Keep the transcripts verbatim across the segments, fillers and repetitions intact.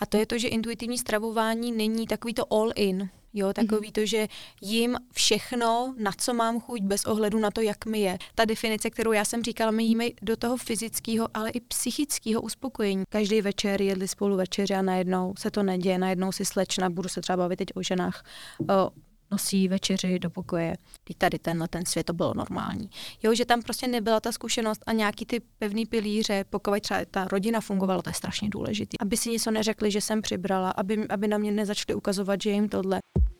A to je to, že intuitivní stravování není takový to all in, jo, takový mm-hmm. to, že jím všechno, na co mám chuť, bez ohledu na to, jak mi je. Ta definice, kterou já jsem říkala, my jíme do toho fyzického, ale i psychického uspokojení. Každý večer jedli spolu večeře a najednou se to neděje, najednou si slečna, budu se třeba bavit teď o ženách, o, nosí večeři do pokoje. Teď tady tenhle ten svět, to bylo normální. Jo, že tam prostě nebyla ta zkušenost a nějaký ty pevný pilíře, pokud třeba ta rodina fungovala, to je strašně důležité. Aby si něco neřekli, že jsem přibrala, aby, aby na mě nezačali ukazovat, že jim tohle.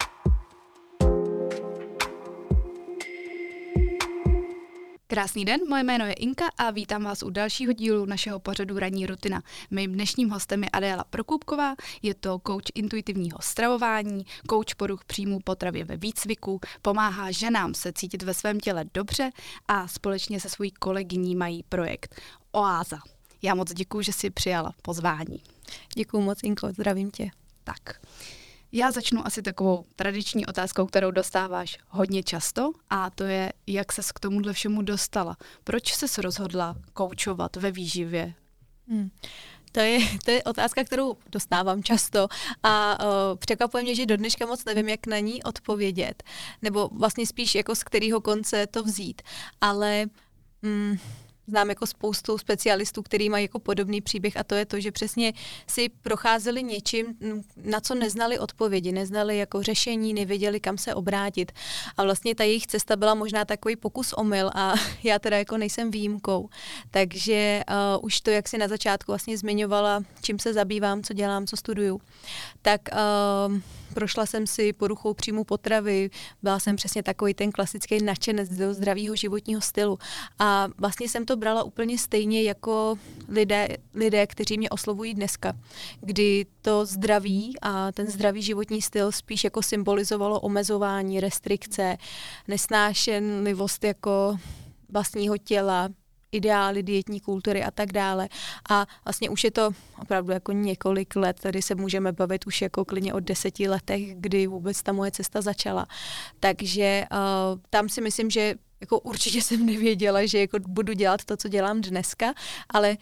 Krásný den, moje jméno je Inka a vítám vás u dalšího dílu našeho pořadu Ranní rutina. Mým dnešním hostem je Adéla Prokůpková, je to kouč intuitivního stravování, kouč poruch příjmu potravy ve výcviku, pomáhá ženám se cítit ve svém těle dobře a společně se svojí kolegyní mají projekt Oáza. Já moc děkuju, že jsi přijala pozvání. Děkuju moc, Inko, zdravím tě. Tak. Já začnu asi takovou tradiční otázkou, kterou dostáváš hodně často, a to je, jak ses k tomuhle všemu dostala. Proč ses rozhodla koučovat ve výživě? Hmm. To je, to je otázka, kterou dostávám často a uh, překvapuje mě, že do dneška moc nevím, jak na ní odpovědět. Nebo vlastně spíš jako z kterého konce to vzít. Ale... Hmm, znám jako spoustu specialistů, kteří mají jako podobný příběh a to je to, že přesně si procházeli něčím, na co neznali odpovědi, neznali jako řešení, nevěděli, kam se obrátit. A vlastně ta jejich cesta byla možná takový pokus omyl a já teda jako nejsem výjimkou. Takže uh, už to, jak si na začátku vlastně zmiňovala, čím se zabývám, co dělám, co studuju, tak uh, prošla jsem si poruchou příjmu potravy, byla jsem přesně takový ten klasický nadšenec do zdravého životního stylu a vlastně jsem to brala úplně stejně jako lidé, lidé, kteří mě oslovují dneska, kdy to zdraví a ten zdravý životní styl spíš jako symbolizovalo omezování, restrikce, nesnášenlivost jako vlastního těla, ideály dietní kultury a tak dále. A vlastně už je to opravdu jako několik let, tady se můžeme bavit už jako klidně o deseti letech, kdy vůbec ta moje cesta začala. Takže uh, tam si myslím, že jako určitě jsem nevěděla, že jako budu dělat to, co dělám dneska, ale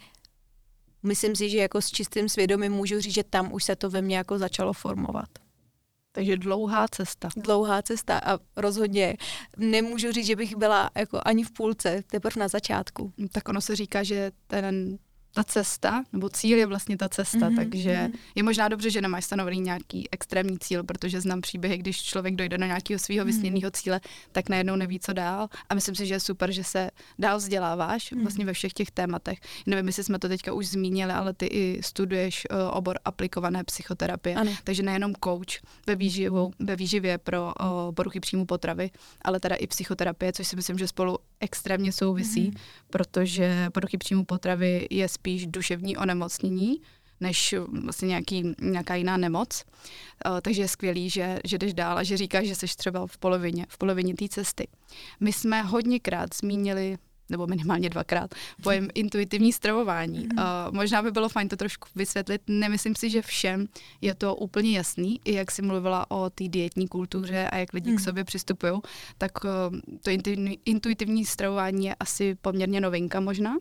myslím si, že jako s čistým svědomím můžu říct, že tam už se to ve mně jako začalo formovat. Takže dlouhá cesta. Dlouhá cesta a rozhodně nemůžu říct, že bych byla jako ani v půlce, teprve na začátku. Tak ono se říká, že ten, ta cesta, nebo cíl je vlastně ta cesta, mm-hmm, takže mm-hmm. je možná dobře, že nemáš stanovený nějaký extrémní cíl, protože znám příběhy, když člověk dojde do nějakého svého vysněného cíle, tak najednou neví, co dál. A myslím si, že je super, že se dál vzděláváš mm-hmm. vlastně ve všech těch tématech. Nevím, jestli jsme to teďka už zmínili, ale ty i studuješ uh, obor aplikované psychoterapie, ano. Takže nejenom coach ve, výživu, ve výživě pro uh, poruchy příjmu potravy, ale teda i psychoterapie, což si myslím, že spolu extrémně souvisí, mm-hmm. protože poruchy příjmu potravy je spíš duševní onemocnění, než vlastně nějaký, nějaká jiná nemoc. Uh, takže je skvělý, že, že jdeš dál a že říkáš, že jsi třeba v polovině, v polovině té cesty. My jsme hodněkrát zmínili, nebo minimálně dvakrát, pojem intuitivní stravování. Uh, možná by bylo fajn to trošku vysvětlit. Nemyslím si, že všem je to úplně jasný, i jak jsi mluvila o té dietní kultuře a jak lidi k sobě přistupují, tak uh, to intuitivní stravování je asi poměrně novinka možná.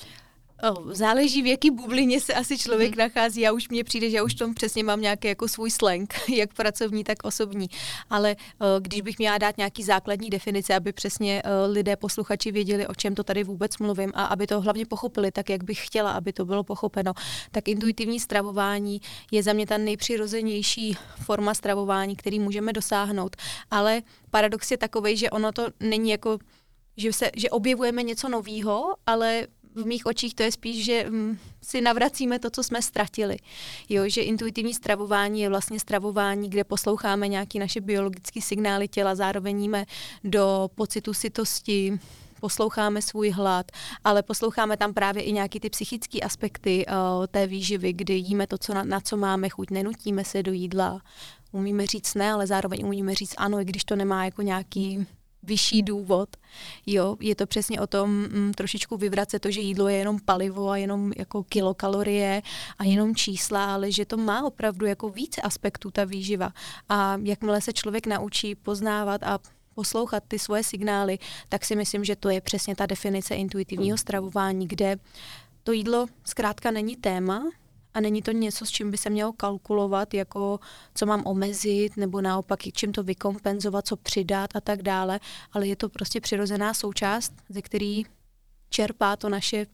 Oh, záleží, v jaký bublině se asi člověk mm. nachází. Já už mně přijde, že já už tom přesně mám nějaký jako svůj slang, jak pracovní, tak osobní. Ale uh, když bych měla dát nějaký základní definice, aby přesně uh, lidé, posluchači věděli, o čem to tady vůbec mluvím a aby to hlavně pochopili, tak jak bych chtěla, aby to bylo pochopeno, tak intuitivní stravování je za mě ta nejpřirozenější forma stravování, který můžeme dosáhnout. Ale paradox je takovej, že ono to není jako, že, se, že objevujeme něco novýho, ale v mých očích to je spíš, že hm, si navracíme to, co jsme ztratili. Jo, že intuitivní stravování je vlastně stravování, kde posloucháme nějaké naše biologické signály těla, zároveň jíme do pocitu sytosti, posloucháme svůj hlad, ale posloucháme tam právě i nějaké ty psychické aspekty uh, té výživy, kdy jíme to, co na, na co máme chuť, nenutíme se do jídla, umíme říct ne, ale zároveň umíme říct ano, i když to nemá jako nějaký vyšší důvod. Jo, je to přesně o tom mm, trošičku vyvracet to, že jídlo je jenom palivo a jenom jako kilokalorie a jenom čísla, ale že to má opravdu jako více aspektů ta výživa. A jakmile se člověk naučí poznávat a poslouchat ty svoje signály, tak si myslím, že to je přesně ta definice intuitivního stravování, kde to jídlo zkrátka není téma a není to něco, s čím by se mělo kalkulovat, jako co mám omezit, nebo naopak, čím to vykompenzovat, co přidat a tak dále, ale je to prostě přirozená součást, ze který čerpá to naše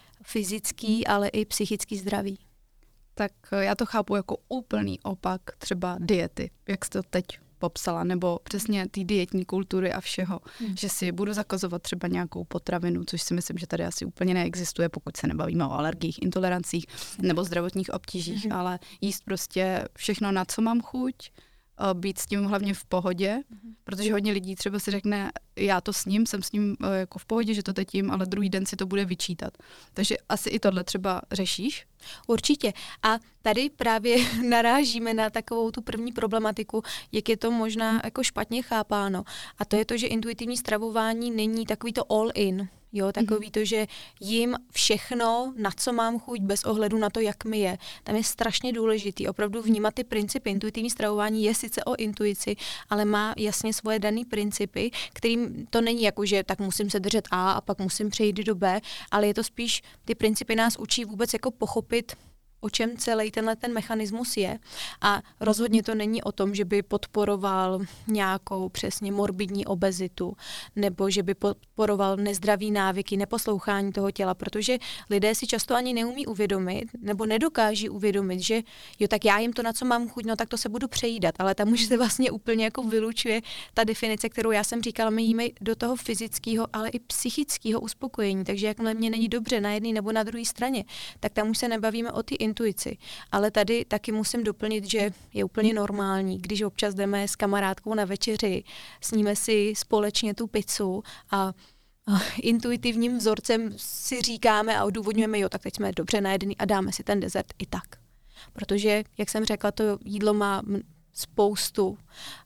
fyzický, ale i psychický zdraví. Tak já to chápu jako úplný opak třeba diety, jak jste to teď popsala, nebo přesně té dietní kultury a všeho, hmm. že si budu zakazovat třeba nějakou potravinu, což si myslím, že tady asi úplně neexistuje, pokud se nebavíme o alergiích, intolerancích nebo zdravotních obtížích, hmm. ale jíst prostě všechno, na co mám chuť, být s tím hlavně v pohodě, mm-hmm. protože hodně lidí třeba si řekne, já to s ním, jsem s ním jako v pohodě, že to teď jím, ale druhý den si to bude vyčítat. Takže asi i tohle třeba řešíš? Určitě. A tady právě narážíme na takovou tu první problematiku, jak je to možná jako špatně chápáno. A to je to, že intuitivní stravování není takový to all in. Jo, takový to, že jím všechno, na co mám chuť, bez ohledu na to, jak mi je. Tam je strašně důležitý opravdu vnímat ty principy. Intuitivní stravování je sice o intuici, ale má jasně svoje dané principy, kterým to není jako, že tak musím se držet A a pak musím přejít do B, ale je to spíš, ty principy nás učí vůbec jako pochopit, o čem celý tenhle ten mechanismus je. A rozhodně to není o tom, že by podporoval nějakou přesně morbidní obezitu, nebo že by podporoval nezdravý návyky, neposlouchání toho těla, protože lidé si často ani neumí uvědomit, nebo nedokáží uvědomit, že jo, tak já jim to, na co mám chuť, no tak to se budu přejídat, ale tam už se vlastně úplně jako vylučuje ta definice, kterou já jsem říkala, my jíme do toho fyzického, ale i psychického uspokojení, takže jakmile mě není dobře na jedné nebo na druhé straně, tak tam už se nebavíme o ty intuici. Ale tady taky musím doplnit, že je úplně normální, když občas jdeme s kamarádkou na večeři, sníme si společně tu pizzu a intuitivním vzorcem si říkáme a odůvodňujeme, jo, tak teď jsme dobře najedení a dáme si ten dezert i tak. Protože, jak jsem řekla, to jídlo má spoustu uh,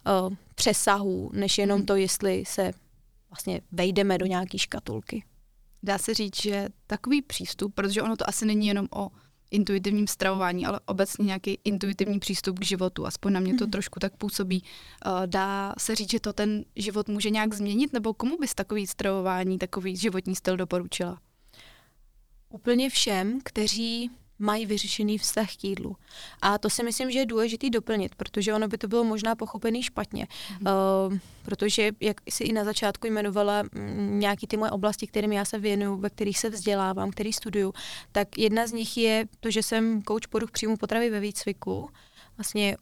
přesahů, než jenom to, jestli se vlastně vejdeme do nějaký škatulky. Dá se říct, že takový přístup, protože ono to asi není jenom o intuitivním stravování, ale obecně nějaký intuitivní přístup k životu. Aspoň na mě to mm. trošku tak působí. Dá se říct, že to ten život může nějak změnit, nebo komu bys takový stravování, takový životní styl doporučila? Úplně všem, kteří mají vyřešený vztah k jídlu. A to si myslím, že je důležitý doplnit, protože ono by to bylo možná pochopený špatně. Mm. Uh, protože, jak jsi i na začátku jmenovala m, nějaký ty moje oblasti, kterým já se věnuju, ve kterých se vzdělávám, který studuju, tak jedna z nich je to, že jsem kouč poruch příjmu potravy ve výcviku. Vlastně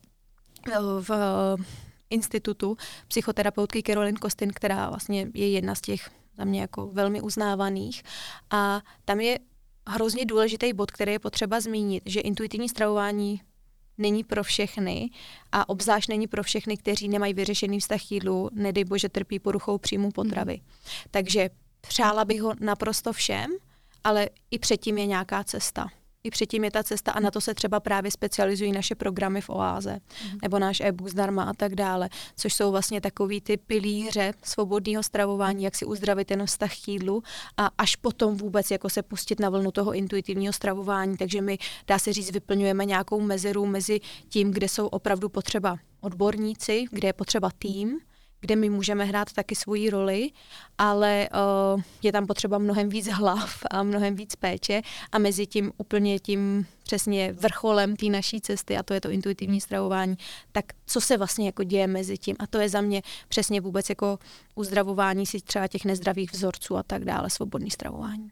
v uh, institutu psychoterapeutky Caroline Kostin, která vlastně je jedna z těch za mě jako velmi uznávaných. A tam je hrozně důležitý bod, který je potřeba zmínit, že intuitivní stravování není pro všechny a obzvlášť není pro všechny, kteří nemají vyřešený vztah k jídlu, nedej bože trpí poruchou příjmu potravy. Mm. Takže přála bych ho naprosto všem, ale i předtím je nějaká cesta. I předtím je ta cesta a na to se třeba právě specializují naše programy v Oáze, mm. nebo náš e-book zdarma a tak dále, což jsou vlastně takový ty pilíře svobodného stravování, jak si uzdravit ten vztah k jídlu a až potom vůbec jako se pustit na vlnu toho intuitivního stravování. Takže my, dá se říct, vyplňujeme nějakou mezeru mezi tím, kde jsou opravdu potřeba odborníci, kde je potřeba tým, kde my můžeme hrát taky svoji roli, ale uh, je tam potřeba mnohem víc hlav a mnohem víc péče a mezi tím úplně tím přesně vrcholem té naší cesty a to je to intuitivní stravování, tak co se vlastně jako děje mezi tím a to je za mě přesně vůbec jako uzdravování si třeba těch nezdravých vzorců a tak dále, svobodný stravování.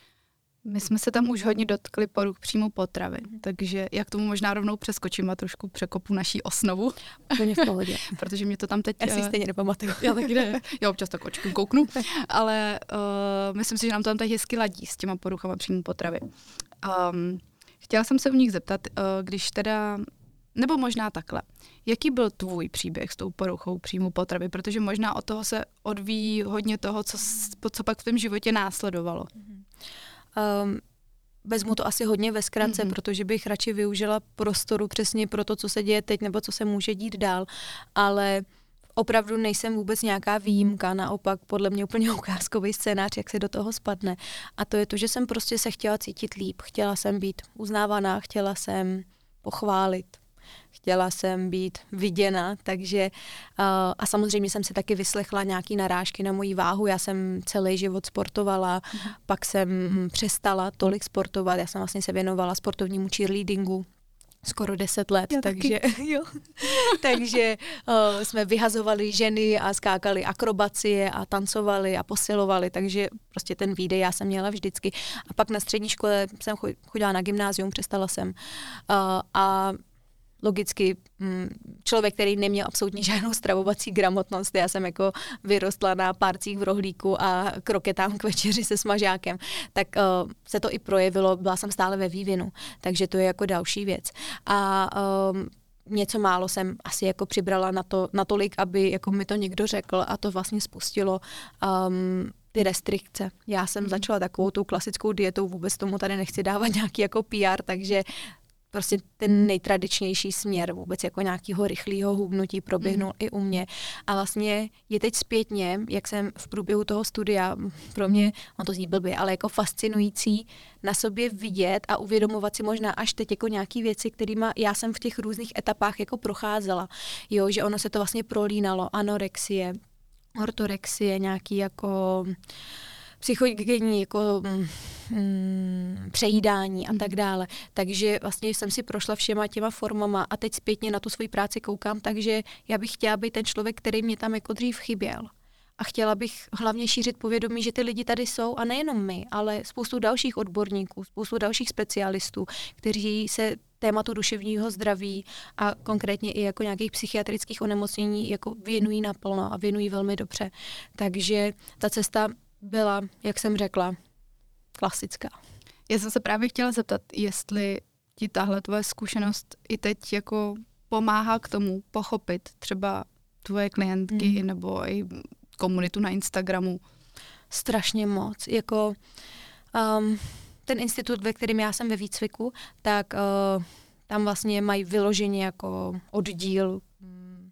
My jsme se tam už hodně dotkli poruch příjmu potravy, takže jak tomu možná rovnou přeskočím a trošku překopu naší osnovu. Úplně v pohodě. Protože mě to tam teď... Já si stejně nepamatuju. Já taky ne. Já občas tak očkem kouknu, ale uh, myslím si, že nám to tam teď hezky ladí s těma poruchama příjmu potravy. Um, chtěla jsem se u nich zeptat, uh, když teda... Nebo možná takhle. Jaký byl tvůj příběh s tou poruchou příjmu potravy? Protože možná od toho se odvíjí hodně toho, co, co pak v tom životě následovalo. Um, vezmu to asi hodně ve zkratce, mm-hmm. protože bych radši využila prostoru přesně pro to, co se děje teď nebo co se může dít dál, ale opravdu nejsem vůbec nějaká výjimka, naopak podle mě úplně ukázkový scénář, jak se do toho spadne. A to je to, že jsem prostě se chtěla cítit líp, chtěla jsem být uznávaná, chtěla jsem pochválit. chtěla jsem být viděna, takže uh, a samozřejmě jsem si taky vyslechla nějaký narážky na moji váhu. Já jsem celý život sportovala, mm. pak jsem přestala tolik sportovat. Já jsem vlastně se věnovala sportovnímu cheerleadingu skoro deset let, Já takže jo. takže uh, jsme vyhazovali ženy a skákali akrobacie a tancovali a posilovali, takže prostě ten výdej já jsem měla vždycky. A pak na střední škole jsem chodila na gymnázium, přestala jsem. Uh, a logicky člověk, který neměl absolutně žádnou stravovací gramotnost, já jsem jako vyrostla na párcích v rohlíku a kroketám k večeři se smažákem, tak uh, se to i projevilo, byla jsem stále ve vývinu, takže to je jako další věc. A um, něco málo jsem asi jako přibrala na to, natolik, aby jako mi to někdo řekl a to vlastně spustilo um, ty restrikce. Já jsem začala takovou tou klasickou dietou, vůbec tomu tady nechci dávat nějaký jako P R, takže prostě ten nejtradičnější směr vůbec jako nějakého rychlého hubnutí proběhnul mm. i u mě. A vlastně je teď zpětně, jak jsem v průběhu toho studia, pro mě, on to zní blbě, ale jako fascinující na sobě vidět a uvědomovat si možná až teď jako nějaký věci, kterými já jsem v těch různých etapách jako procházela. Jo, že ono se to vlastně prolínalo, anorexie, ortorexie, nějaký jako psychogenní jako mm, přejídání a tak dále. Takže vlastně jsem si prošla všema těma formama a teď zpětně na tu svoji práci koukám, takže já bych chtěla být ten člověk, který mě tam jako dřív chyběl. A chtěla bych hlavně šířit povědomí, že ty lidi tady jsou a nejenom my, ale spoustu dalších odborníků, spoustu dalších specialistů, kteří se tématu duševního zdraví a konkrétně i jako nějakých psychiatrických onemocnění jako věnují naplno a věnují velmi dobře. Takže ta cesta byla, jak jsem řekla, klasická. Já jsem se právě chtěla zeptat, jestli ti tahle tvoje zkušenost i teď jako pomáhá k tomu pochopit třeba tvoje klientky hmm. nebo i komunitu na Instagramu. Strašně moc. Jako um, ten institut, ve kterém já jsem ve výcviku, tak uh, tam vlastně mají vyloženě jako oddíl um,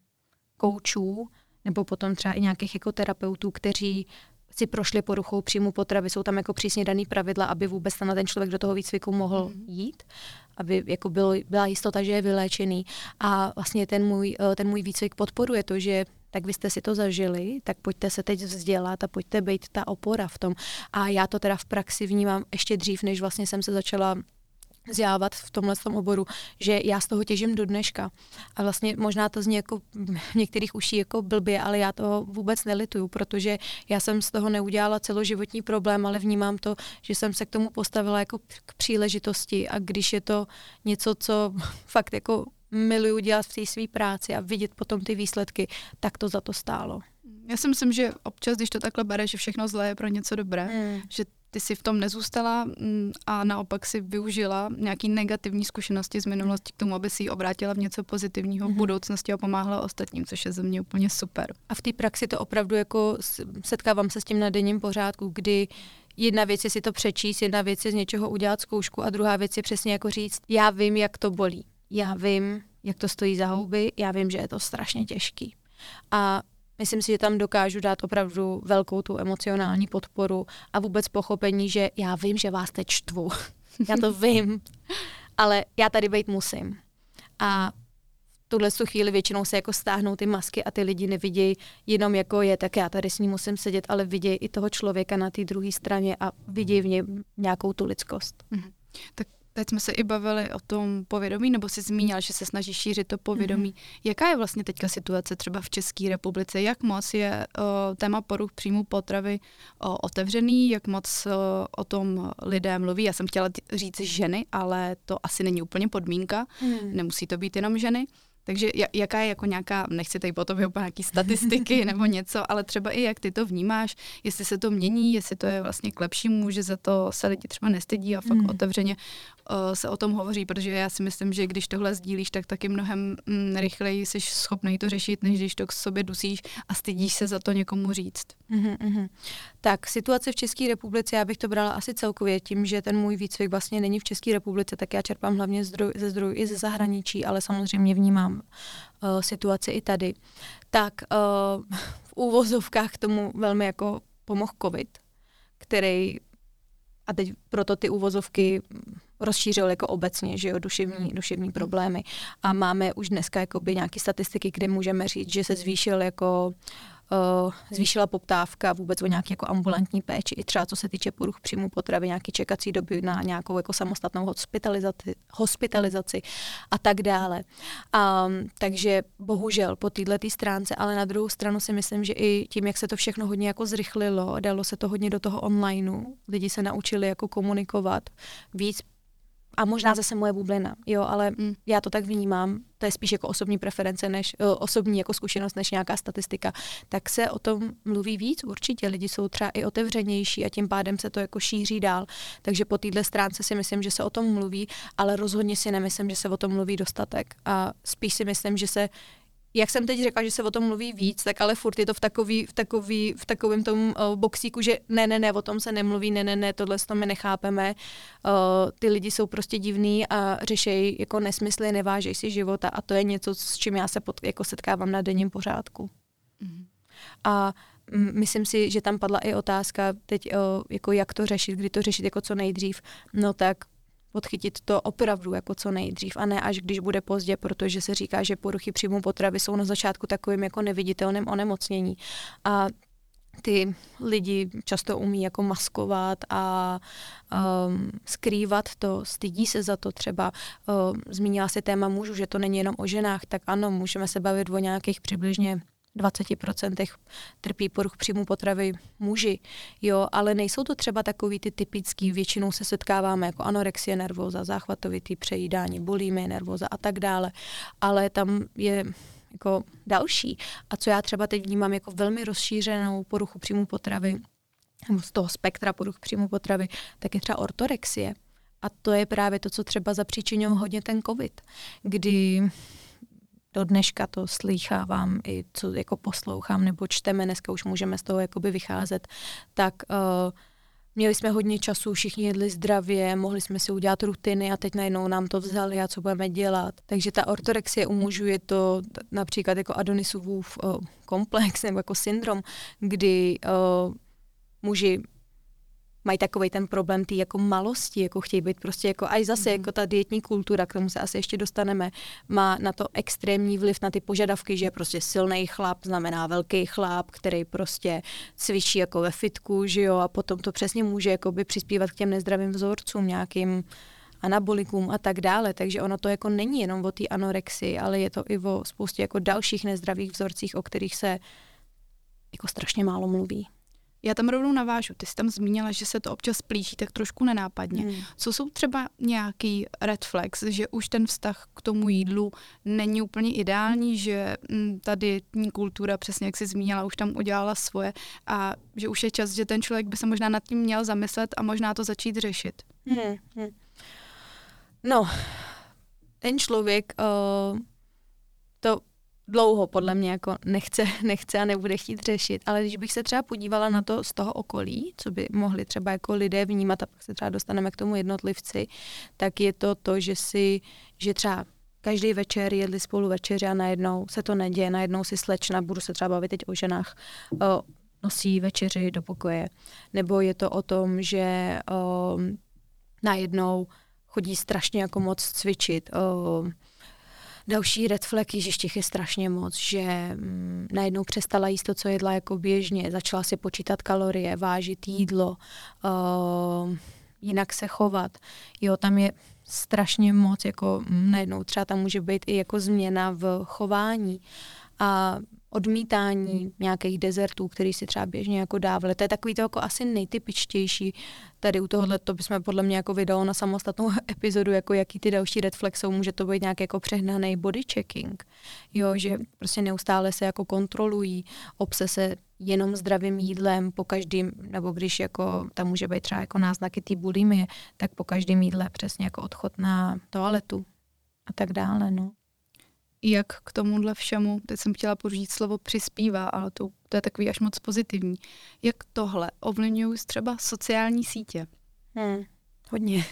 koučů nebo potom třeba i nějakých jako terapeutů, kteří si prošli poruchou příjmu potravy, jsou tam jako přísně daný pravidla, aby vůbec tam ten člověk do toho výcviku mohl jít, aby jako byl, byla jistota, že je vyléčený. A vlastně ten můj, ten můj výcvik podporuje to, že tak vy jste si to zažili, tak pojďte se teď vzdělat a pojďte být ta opora v tom. A já to teda v praxi vnímám ještě dřív, než vlastně jsem se začala vzdělávat v tomhle tom oboru, že já z toho těžím do dneška. A vlastně možná to zní jako v některých uší jako blbě, ale já to vůbec nelituju, protože já jsem z toho neudělala celoživotní problém, ale vnímám to, že jsem se k tomu postavila jako k příležitosti a když je to něco, co fakt jako miluju dělat v té své práci a vidět potom ty výsledky, tak to za to stálo. Já si myslím, že občas, když to takhle bereš, že všechno zlé je pro něco dobré, mm. že ty si v tom nezůstala a naopak si využila nějaký negativní zkušenosti z minulosti k tomu, aby si ji obrátila v něco pozitivního v budoucnosti a pomáhala ostatním, což je za mě úplně super. A v té praxi to opravdu jako setkávám se s tím na denním pořádku, kdy jedna věc je si to přečíst, jedna věc je z něčeho udělat zkoušku a druhá věc je přesně jako říct, já vím, jak to bolí, já vím, jak to stojí za houby, já vím, že je to strašně těžký. A myslím si, že tam dokážu dát opravdu velkou tu emocionální podporu a vůbec pochopení, že já vím, že vás teď štvu. Já to vím, ale já tady být musím. A v tuhle chvíli většinou se jako stáhnou ty masky a ty lidi nevidějí jenom jako je, tak já tady s ním musím sedět, ale vidějí i toho člověka na té druhé straně a vidějí v něm nějakou tu lidskost. Mhm. Tak teď jsme se i bavili o tom povědomí, nebo jsi zmínila, že se snaží šířit to povědomí. Mm-hmm. Jaká je vlastně teďka situace třeba v České republice? Jak moc je o, téma poruch příjmu potravy o, otevřený? Jak moc o, o tom lidé mluví? Já jsem chtěla říct ženy, ale to asi není úplně podmínka. Mm. Nemusí to být jenom ženy. Takže jaká je jako nějaká, nechci tady potom úplně nějaký statistiky nebo něco, ale třeba i jak ty to vnímáš, jestli se to mění, jestli to je vlastně k lepšímu, že za to se lidi třeba nestydí a fakt mm. otevřeně uh, se o tom hovoří, protože já si myslím, že když tohle sdílíš, tak taky mnohem mm, rychleji jsi schopný to řešit, než když to k sobě dusíš a stydíš se za to někomu říct. Mm, mm. Tak situace v České republice, já bych to brala asi celkově tím, že ten můj výcvik vlastně není v České republice, tak já čerpám hlavně zdroj, ze zdrojů i ze zahraničí, ale samozřejmě vnímám uh, situaci i tady. Tak uh, v úvozovkách tomu velmi jako pomohl covid, který, a teď proto ty úvozovky rozšířil jako obecně, že jo, duševní, duševní problémy. A máme už dneska jakoby nějaké statistiky, kde můžeme říct, že se zvýšil jako Uh, zvýšila poptávka vůbec o nějaký jako ambulantní péči, i třeba co se týče poruch příjmu potravy, nějaký čekací doby na nějakou jako samostatnou hospitalizaci, hospitalizaci a tak dále. Um, takže bohužel po této stránce, ale na druhou stranu si myslím, že i tím, jak se to všechno hodně jako zrychlilo, dalo se to hodně do toho onlineu, lidi se naučili jako komunikovat víc. A možná zase moje bublina, jo, ale mm. já to tak vnímám, to je spíš jako osobní preference, než uh, osobní jako zkušenost, než nějaká statistika, tak se o tom mluví víc určitě, lidi jsou třeba i otevřenější a tím pádem se to jako šíří dál, takže po této stránce si myslím, že se o tom mluví, ale rozhodně si nemyslím, že se o tom mluví dostatek a spíš si myslím, že se jak jsem teď řekla, že se o tom mluví víc, tak ale furt je to v takový, v takový, v takovém tom uh, boxíku, že ne, ne, ne, o tom se nemluví, ne, ne, ne, tohle to my nechápeme. Uh, ty lidi jsou prostě divný a řešejí jako nesmysly, nevážejí si života a to je něco, s čím já se pod, jako setkávám na denním pořádku. Mm. A m, myslím si, že tam padla i otázka teď, uh, jako jak to řešit, kdy to řešit jako co nejdřív, no tak podchytit to opravdu jako co nejdřív a ne až když bude pozdě, protože se říká, že poruchy příjmu potravy jsou na začátku takovým jako neviditelným onemocnění a ty lidi často umí jako maskovat a um, skrývat to, stydí se za to třeba. Um, zmínila se téma mužů, že to není jenom o ženách, tak ano, můžeme se bavit o nějakých přibližně dvacet procent trpí poruch příjmu potravy muži, jo, ale nejsou to třeba takový ty typický, většinou se setkáváme jako anorexie nervóza, záchvatovitý přejídání, bulimie nervóza a tak dále, ale tam je jako další. A co já třeba teď vnímám jako velmi rozšířenou poruchu příjmu potravy, z toho spektra poruch příjmu potravy, tak je třeba ortorexie. A to je právě to, co třeba zapříčinil hodně ten covid, kdy do dneška to slýchávám i co jako poslouchám nebo čteme, dneska už můžeme z toho jakoby vycházet, tak uh, měli jsme hodně času, všichni jedli zdravě, mohli jsme si udělat rutiny a teď najednou nám to vzali a co budeme dělat. Takže ta ortorexie u mužů je to například jako Adonisův uh, komplex nebo jako syndrom, kdy uh, muži mají takovej ten problém tý jako malosti, jako chtějí být prostě jako, až zase mm. jako ta dietní kultura, k tomu se asi ještě dostaneme, má na to extrémní vliv na ty požadavky, že je prostě silný chlap, znamená velký chlap, který prostě cvičí jako ve fitku, že jo, a potom to přesně může jakoby přispívat k těm nezdravým vzorcům, nějakým anabolikům a tak dále, takže ono to jako není jenom o té anorexii, ale je to i o spoustě jako dalších nezdravých vzorcích, o kterých se jako strašně málo mluví. Já tam rovnou navážu. Ty jsi tam zmínila, že se to občas plíží tak trošku nenápadně. Hmm. Co jsou třeba nějaký red flags, že už ten vztah k tomu jídlu není úplně ideální, že ta dietní kultura, přesně jak jsi zmínila, už tam udělala svoje a že už je čas, že ten člověk by se možná nad tím měl zamyslet a možná to začít řešit? Hmm. Hmm. No, ten člověk uh, to dlouho podle mě jako nechce, nechce a nebude chtít řešit, ale když bych se třeba podívala na to z toho okolí, co by mohli třeba jako lidé vnímat a pak se třeba dostaneme k tomu jednotlivci, tak je to to, že si, že třeba každý večer jedli spolu večeři a najednou se to neděje, najednou si slečna, budu se třeba bavit teď o ženách, o, nosí večeři do pokoje. Nebo je to o tom, že o, najednou chodí strašně jako moc cvičit. O, Další red flag, ježiš, těch je strašně moc, že mm, najednou přestala jíst to, co jedla jako běžně, začala si počítat kalorie, vážit jídlo, uh, jinak se chovat. Jo, tam je strašně moc, jako mm, najednou třeba tam může být i jako změna v chování a odmítání nějakých dezertů, který si třeba běžně jako dávali. To je takový to jako asi nejtypičtější. Tady u tohohle to bychom podle mě jako vydalo na samostatnou epizodu, jako jaký ty další red flags jsou. Může to být nějaký jako přehnaný body checking. Jo, že prostě neustále se jako kontrolují, obsese jenom zdravým jídlem po každým, nebo když jako tam může být třeba jako náznaky té bulimie, tak po každém jídle přesně jako odchod na toaletu a tak dále, no. Jak k tomuhle všemu, teď jsem chtěla použít slovo přispívá, ale to, to je takový až moc pozitivní. Jak tohle ovlivňují třeba sociální sítě? Hmm, hodně.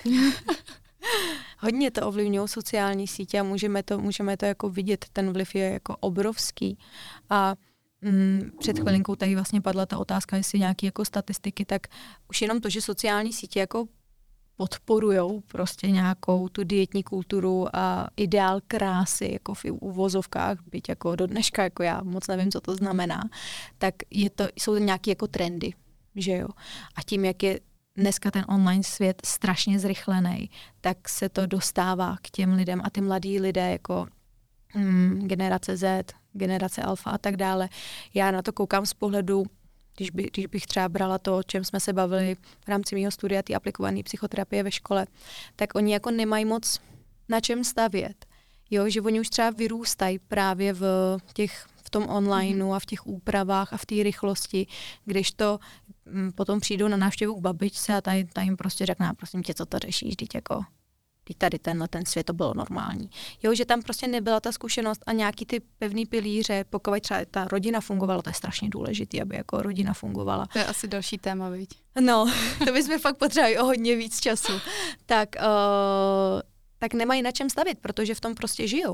Hodně to ovlivňují sociální sítě a můžeme to, můžeme to jako vidět, ten vliv je jako obrovský. A mm, před chvilinkou tady vlastně padla ta otázka, jestli nějaké jako statistiky, tak už jenom to, že sociální sítě jako podporujou prostě nějakou tu dietní kulturu a ideál krásy, jako v uvozovkách, byť jako do dneška, jako já moc nevím, co to znamená, tak je to, jsou to nějaké jako trendy, že jo. A tím, jak je dneska ten online svět strašně zrychlený, tak se to dostává k těm lidem a ty mladí lidé jako hmm, generace Z, generace alfa a tak dále. Já na to koukám z pohledu, když, by, když bych třeba brala to, o čem jsme se bavili v rámci mého studia, té aplikované psychoterapie ve škole, tak oni jako nemají moc na čem stavět. Jo, že oni už třeba vyrůstají právě v těch v tom onlineu a v těch úpravách a v té rychlosti, když to m, potom přijdou na návštěvu k babičce a ta, ta jim prostě řekne, prosím tě, co to řešíš, teď jako teď tady tenhle ten svět to bylo normální. Jo, že tam prostě nebyla ta zkušenost a nějaký ty pevný pilíře, pokud třeba ta rodina fungovala, to je strašně důležité, aby jako rodina fungovala. To je asi další téma, viď? No, to bychom fakt potřebovali o hodně víc času. Tak, uh, tak nemají na čem stavit, protože v tom prostě žijou.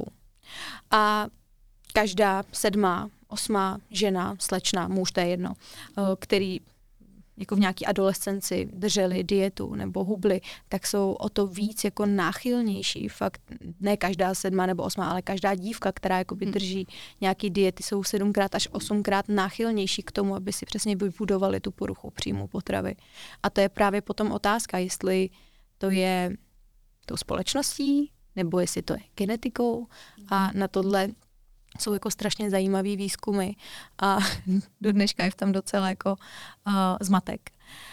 A každá sedmá, osmá žena, slečna, muž, to je jedno, který jako v nějaké adolescenci drželi dietu nebo hubly, tak jsou o to víc jako náchylnější. Fakt ne každá sedmá nebo osmá, ale každá dívka, která jakoby drží nějaký diety, jsou sedmkrát až osmkrát náchylnější k tomu, aby si přesně vybudovali tu poruchu příjmu potravy. A to je právě potom otázka, jestli to je tou společností, nebo jestli to je genetikou a na tohle jsou jako strašně zajímavý výzkumy a do dneška je v tom docela jako uh, zmatek.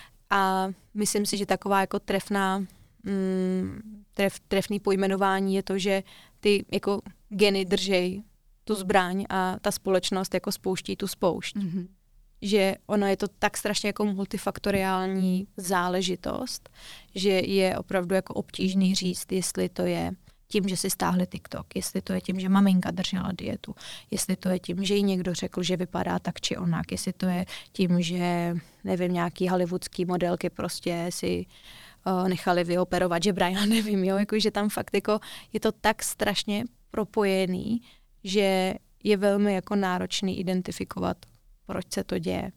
A myslím si, že taková jako trefná, mm, tref, trefný pojmenování je to, že ty jako geny držej tu zbraň a ta společnost jako spouští tu spoušť. Mm-hmm. Že ono je to tak strašně jako multifaktoriální záležitost, že je opravdu jako obtížný říct, jestli to je tím, že si stáhli TikTok, jestli to je tím, že maminka držela dietu, jestli to je tím, že jí někdo řekl, že vypadá tak či onak, jestli to je tím, že nevím, nějaký hollywoodský modelky prostě si uh, nechali vyoperovat žebra, já nevím, jo, jako, že tam fakt jako je to tak strašně propojený, že je velmi jako náročný identifikovat, proč se to děje.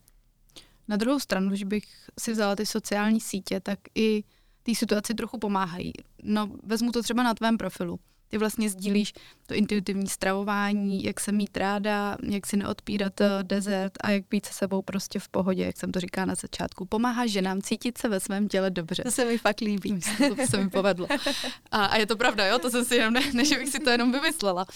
Na druhou stranu, když bych si vzala ty sociální sítě, tak i té situaci trochu pomáhají. No, vezmu to třeba na tvém profilu. Ty vlastně sdílíš to intuitivní stravování, jak se mít ráda, jak si neodpírat dezert a jak být se sebou prostě v pohodě, jak jsem to říkala na začátku. Pomáhá ženám cítit se ve svém těle dobře. To se mi fakt líbí. To se mi povedlo. A, a je to pravda, jo? To jsem si jenom, ne, ne, že bych si to jenom vymyslela.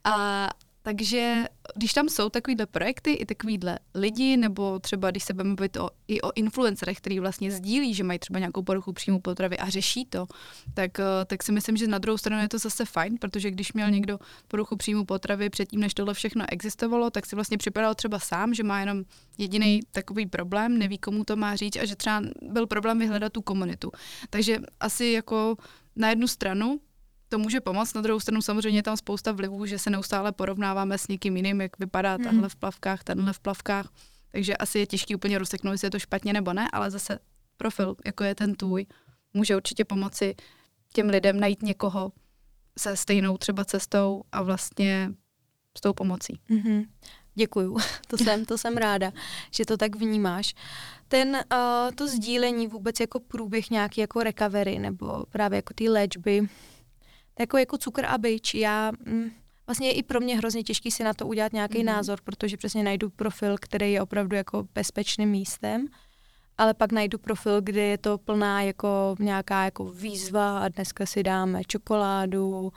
A takže když tam jsou takovýhle projekty i takovýhle lidi, nebo třeba když se budeme bavit o, i o influencerech, který vlastně sdílí, že mají třeba nějakou poruchu příjmu potravy a řeší to, tak, tak si myslím, že na druhou stranu je to zase fajn, protože když měl někdo poruchu příjmu potravy předtím, než tohle všechno existovalo, tak si vlastně připadal třeba sám, že má jenom jediný takový problém, neví, komu to má říct a že třeba byl problém vyhledat tu komunitu. Takže asi jako na jednu stranu to může pomoct, na druhou stranu samozřejmě je tam spousta vlivů, že se neustále porovnáváme s někým jiným, jak vypadá hmm. tahle v plavkách, tenhle v plavkách, takže asi je těžký úplně rozseknout, jestli je to špatně nebo ne, ale zase profil, jako je ten tvůj, může určitě pomoci těm lidem najít někoho se stejnou třeba cestou a vlastně s tou pomocí. Mm-hmm. Děkuju, to jsem, to jsem ráda, že to tak vnímáš. Ten, uh, to sdílení vůbec jako průběh nějaký jako recovery nebo právě jako ty léčby, jako, jako cukr a bič, já mm, vlastně je i pro mě hrozně těžký si na to udělat nějaký mm. názor, protože přesně najdu profil, který je opravdu jako bezpečným místem, ale pak najdu profil, kde je to plná jako nějaká jako výzva a dneska si dáme čokoládu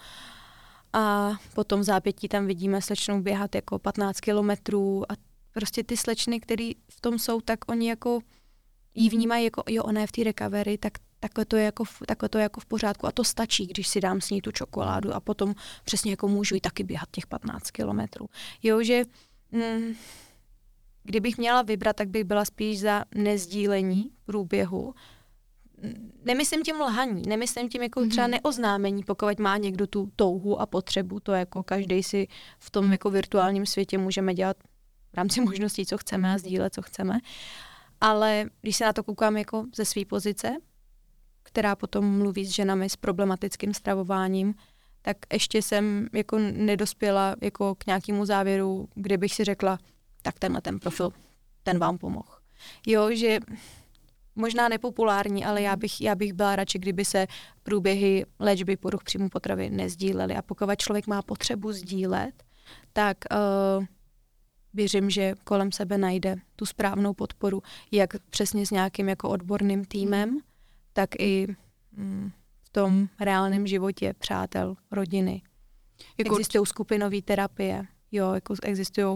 a potom v zápětí tam vidíme slečnou běhat jako patnáct kilometrů a prostě ty slečny, které v tom jsou, tak oni jako jí vnímají jako, jo, ona je v té recovery, tak takhle to je jako, takhle to je jako v pořádku a to stačí, když si dám s ní tu čokoládu a potom přesně jako můžu i taky běhat těch patnáct kilometrů. Jo, že mm, kdybych měla vybrat, tak bych byla spíš za nezdílení průběhu. Nemyslím tím lhaní, nemyslím tím jako třeba neoznámení, pokud má někdo tu touhu a potřebu, to jako každý si v tom jako virtuálním světě můžeme dělat v rámci možností, co chceme a sdílet, co chceme. Ale když se na to koukám jako ze své pozice, která potom mluví s ženami s problematickým stravováním, tak ještě jsem jako nedospěla jako k nějakému závěru, kde bych si řekla, tak tenhle ten profil, ten vám pomohl. Jo, že možná nepopulární, ale já bych, já bych byla radši, kdyby se průběhy léčby poruch příjmu potravy nezdílely. A pokud člověk má potřebu sdílet, tak uh, věřím, že kolem sebe najde tu správnou podporu, jak přesně s nějakým jako odborným týmem, tak i mm, v tom reálném životě přátel, rodiny. Jako existují skupinové terapie, jo, jako existují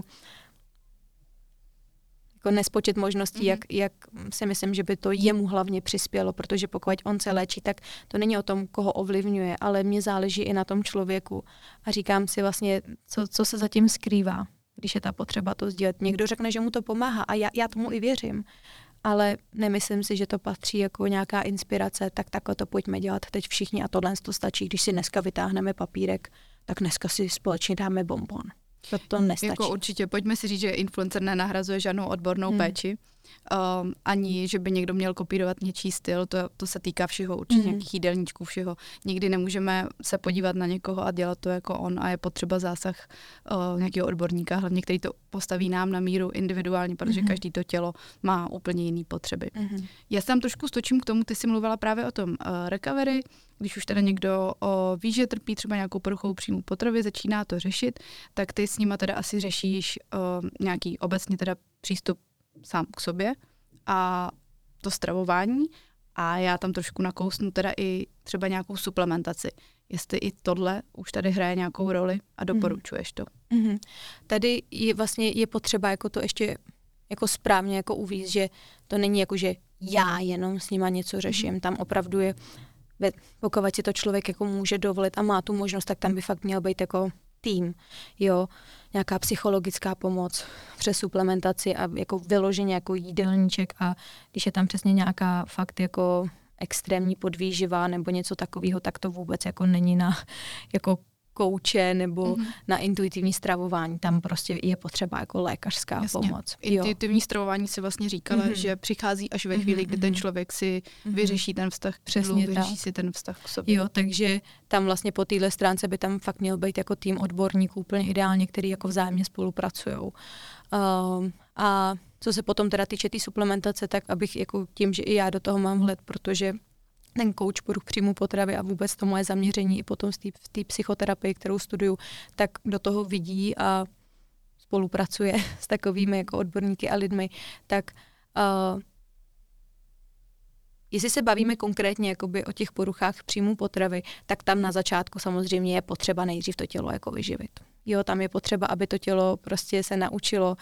jako nespočet možností, mm-hmm. jak, jak si myslím, že by to jemu hlavně přispělo, protože pokud on se léčí, tak to není o tom, koho ovlivňuje, ale mně záleží i na tom člověku. A říkám si vlastně, co, co se zatím skrývá, když je ta potřeba to sdílet. Někdo řekne, že mu to pomáhá a já, já tomu i věřím, ale nemyslím si, že to patří jako nějaká inspirace, tak takhle to pojďme dělat teď všichni a tohle to stačí, když si dneska vytáhneme papírek, tak dneska si společně dáme bonbon. To, to nestačí. Jako určitě, pojďme si říct, že influencer nenahrazuje žádnou odbornou hmm. péči, um, ani že by někdo měl kopírovat něčí styl, to, to se týká všeho, určitě hmm. nějakých jídelníčků, všeho. Nikdy nemůžeme se podívat na někoho a dělat to jako on a je potřeba zásah uh, nějakého odborníka, hlavně který to postaví nám na míru individuálně, protože hmm. každý to tělo má úplně jiný potřeby. Hmm. Já se tam trošku stočím k tomu, ty jsi mluvila právě o tom uh, recovery, když už teda někdo o, ví, že trpí třeba nějakou poruchou příjmu potravy, začíná to řešit, tak ty s nima teda asi řešíš o, nějaký obecně teda přístup sám k sobě a to stravování a já tam trošku nakousnu teda i třeba nějakou suplementaci. Jestli i tohle už tady hraje nějakou roli a doporučuješ to. Mm-hmm. Tady je vlastně je potřeba jako to ještě jako správně jako uvíct, že to není jako, že já jenom s nima něco řeším. Mm-hmm. Tam opravdu je pokud si to člověk jako může dovolit a má tu možnost, tak tam by fakt měl být jako tým, jo, nějaká psychologická pomoc přes suplementaci a jako vyloženě jako jídelníček a když je tam přesně nějaká fakt jako extrémní podvýživa nebo něco takového, tak to vůbec jako není na jako kouče nebo mm-hmm. na intuitivní stravování. Tam prostě je potřeba jako lékařská Jasně. pomoc. Intuitivní stravování si vlastně říkala, mm-hmm. že přichází až ve chvíli, mm-hmm. kdy ten člověk si mm-hmm. vyřeší ten vztah k jídlu, vyřeší si ten vztah k sobě. Jo, takže tam vlastně po téhle stránce by tam fakt měl být jako tým odborníků úplně ideálně, který jako vzájemně spolupracujou. Um, a co se potom teda týče té tý suplementace, tak abych jako tím, že i já do toho mám vhled, protože ten coach poruch příjmu potravy a vůbec to moje zaměření i potom v té psychoterapii, kterou studuju, tak do toho vidí a spolupracuje s takovými jako odborníky a lidmi, tak uh, jestli se bavíme konkrétně jakoby o těch poruchách příjmu potravy, tak tam na začátku samozřejmě je potřeba nejdřív to tělo jako vyživit. Jo, tam je potřeba, aby to tělo prostě se naučilo,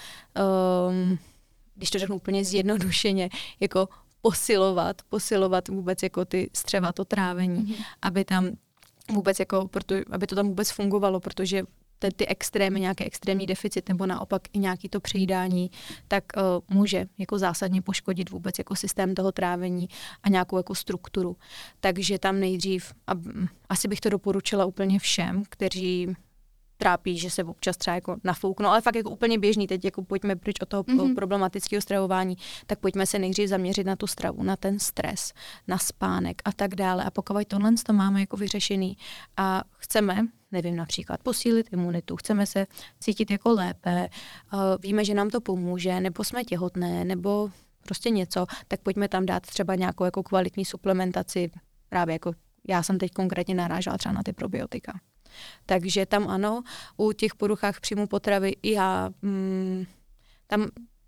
um, když to řeknu úplně zjednodušeně, jako posilovat, posilovat vůbec jako ty střeva, to trávení, mm-hmm. aby tam vůbec jako, proto, aby to tam vůbec fungovalo, protože ty, ty extrémy, nějaký extrémní deficit nebo naopak i nějaký to přejídání, tak uh, může jako zásadně poškodit vůbec jako systém toho trávení a nějakou jako strukturu. Takže tam nejdřív, a, asi bych to doporučila úplně všem, kteří trápí, že se občas třeba jako nafouknou, ale fakt jako úplně běžný, teď jako pojďme pryč od toho mm-hmm. problematického stravování, tak pojďme se nejdřív zaměřit na tu stravu, na ten stres, na spánek a tak dále. A pokud tohle to máme jako vyřešený a chceme, nevím, například posílit imunitu, chceme se cítit jako lépe, uh, víme, že nám to pomůže, nebo jsme těhotné, nebo prostě něco, tak pojďme tam dát třeba nějakou jako kvalitní suplementaci, právě jako já jsem teď konkrétně narážela třeba na ty probiotika. Takže tam ano, u těch poruchách příjmu potravy já, mm, tam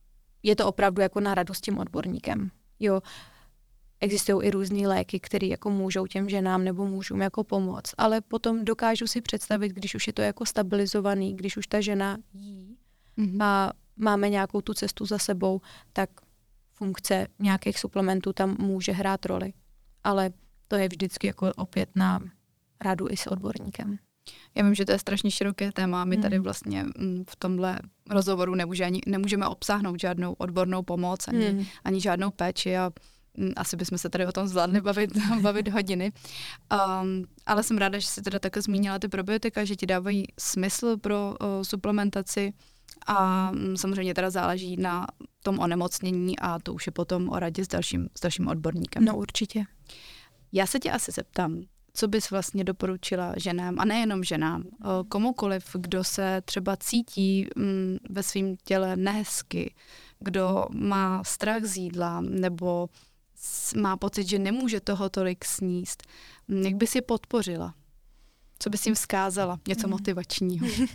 je to opravdu jako na radost tím odborníkem. Jo, existují i různý léky, které jako můžou těm ženám nebo můžou jako pomoct, ale potom dokážu si představit, když už je to jako stabilizovaný, když už ta žena jí mm-hmm. a máme nějakou tu cestu za sebou, tak funkce nějakých suplementů tam může hrát roli. Ale to je vždycky jako opět na radu i s odborníkem. Já vím, že to je strašně široké téma. My tady vlastně v tomhle rozhovoru nemůže ani, nemůžeme obsáhnout žádnou odbornou pomoc, ani, hmm. ani žádnou péči a asi bychom se tady o tom zvládli bavit, bavit hodiny. Um, ale jsem ráda, že jsi teda také zmínila ty probiotika, že ti dávají smysl pro uh, suplementaci a um, samozřejmě teda záleží na tom onemocnění a to už je potom o radě s dalším, s dalším odborníkem. No určitě. Já se tě asi zeptám, co bys vlastně doporučila ženám, a nejenom ženám, komukoliv, kdo se třeba cítí mm, ve svém těle nehezky, kdo má strach z jídla, nebo má pocit, že nemůže toho tolik sníst, jak bys je podpořila? Co bys jim vzkázala? Něco motivačního? uh,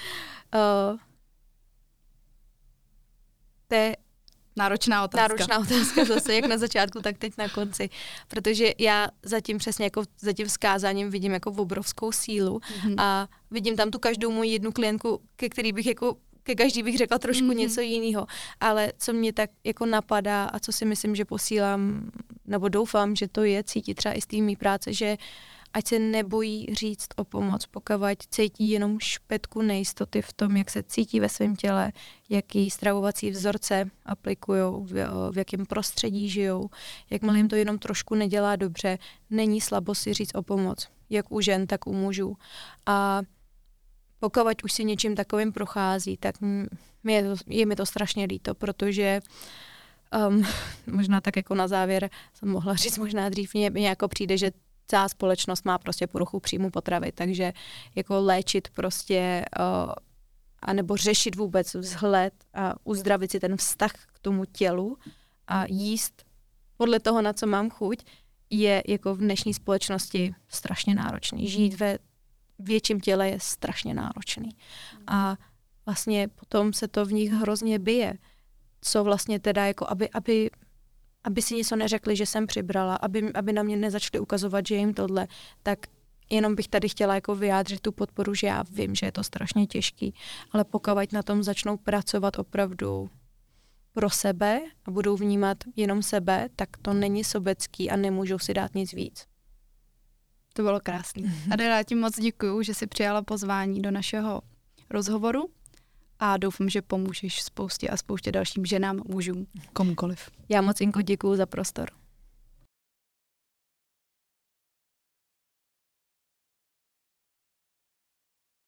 to je náročná otázka. Náročná otázka zase, jak na začátku, tak teď na konci. Protože já zatím přesně jako za tím vzkázáním vidím jako obrovskou sílu mm-hmm. a vidím tam tu každou moji jednu klientku, ke který bych jako ke každý bych řekla trošku mm-hmm. něco jiného, ale co mě tak jako napadá a co si myslím, že posílám, nebo doufám, že to je cítit třeba i z té mý práce, že ať se nebojí říct o pomoc, pokud cítí jenom špetku nejistoty v tom, jak se cítí ve svém těle, jaký stravovací vzorce aplikujou, v, v jakém prostředí žijou, jakmile jim to jenom trošku nedělá dobře, není slabo si říct o pomoc, jak u žen, tak u mužů. A pokud už si něčím takovým prochází, tak mi je, to, je mi to strašně líto, protože um, možná tak jako na závěr jsem mohla říct možná dřív, mě, mě jako přijde, že celá společnost má prostě poruchu příjmu potravy, takže jako léčit prostě uh, anebo řešit vůbec vzhled a uzdravit si ten vztah k tomu tělu a jíst podle toho, na co mám chuť, je jako v dnešní společnosti strašně náročný. Žít ve větším těle je strašně náročný. A vlastně potom se to v nich hrozně bije. Co vlastně teda jako, aby, aby, aby si něco neřekli, že jsem přibrala, aby, aby na mě nezačali ukazovat, že jim tohle, tak jenom bych tady chtěla jako vyjádřit tu podporu, že já vím, že je to strašně těžký, ale pokud na tom začnou pracovat opravdu pro sebe a budou vnímat jenom sebe, tak to není sobecký a nemůžou si dát nic víc. To bylo krásný. Adéla, já ti moc děkuju, že jsi přijala pozvání do našeho rozhovoru a doufám, že pomůžeš spoustě a spoustě dalším ženám, mužům, komukoliv. Já moc, Inko, děkuju za prostor.